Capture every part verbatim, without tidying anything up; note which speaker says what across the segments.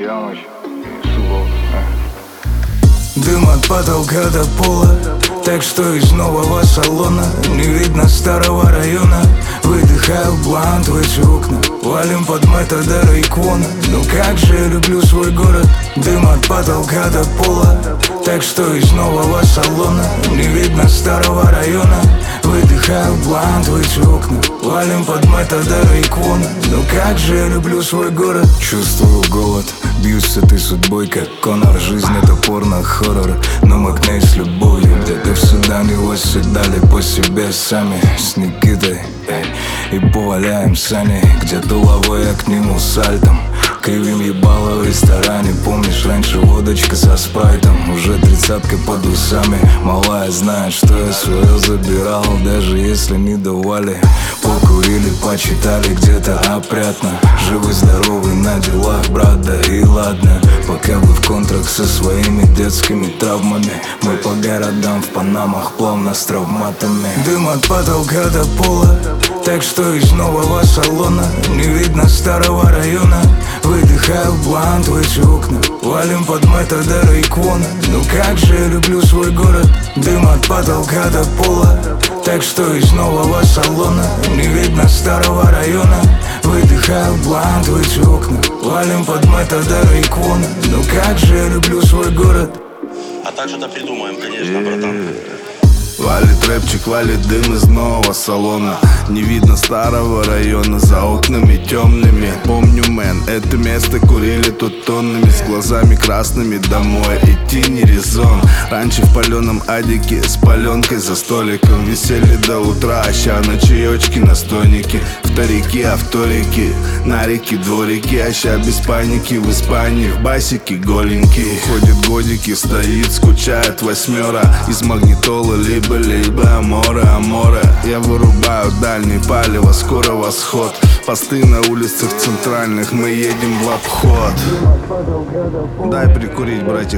Speaker 1: Ямыч и Субов.
Speaker 2: Дым от потолка до пола, так что из нового салона не видно старого района. Выдыхаю блант в эти окна, валим под Метадора и Квона. Ну как же я люблю свой город. Дым от потолка до пола, так что из нового салона не видно старого района. Выдыхаю блант в эти окна, валим под Метадора и Квона. Ну как же я люблю свой город. Чувствую голод, бьюсь с этой судьбой, как Конор. Жизнь это порно-хоррор, но мы к ней с любовью. Где-то в Судане восседали по себе сами с Никитой, эй, и поваляем сани. Где-то лавой я к нему сальтом, кривим ебало в ресторане. Помнишь, раньше водочка со спрайтом, уже тридцатка под усами. Малая знает, что я свое забирал, даже если не давали. Покурили, почитали где-то опрятно. Живы-здоровы на делах, брат, да и ладно. Пока вы в контрах со своими детскими травмами, мы по городам в панамах плавно с травматами. Дым от потолка до пола, так что из нового салона не видно старого района. Выдыхаю блант в эти окна, валим под Метадора и Квона. Ну как же я люблю свой город. Дым от потолка до пола, так что из нового салона не видно старого района. Выдыхаю блант в эти окна, валим под Метадора и Квона. Ну как же я люблю свой город.
Speaker 3: А так что-то придумаем, конечно, братан.
Speaker 4: Валит рэпчик, валит дым из нового салона. Не видно старого района, за окнами темными. Помню, мэн, это место курили тут тоннами. С глазами красными домой идти не резон. Раньше в паленом адике с паленкой за столиком висели до утра, а ща на чаечки, на стойнике. Вторики, авторики, на реке, дворики, а ща без паники в Испании, в басике голенькие. Ходят годики, стоит, скучает восьмера из магнитолы, либо либо аморе, аморе. Я вырубаю дальний палево, скоро восход. Посты на улицах центральных, мы едем в обход. Дай прикурить, братик.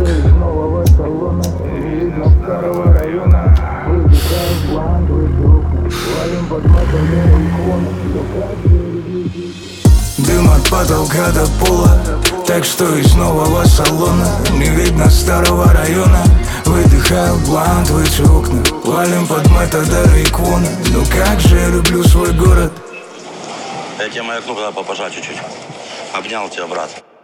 Speaker 2: Дым от потолка до пола, так что из нового салона не видно старого района. Выдыхаю блант в эти окна, валим под Метадора и Квона. Ну как же я люблю свой город.
Speaker 3: Я тебе маякну, когда попожать чуть-чуть. Обнял тебя, брат.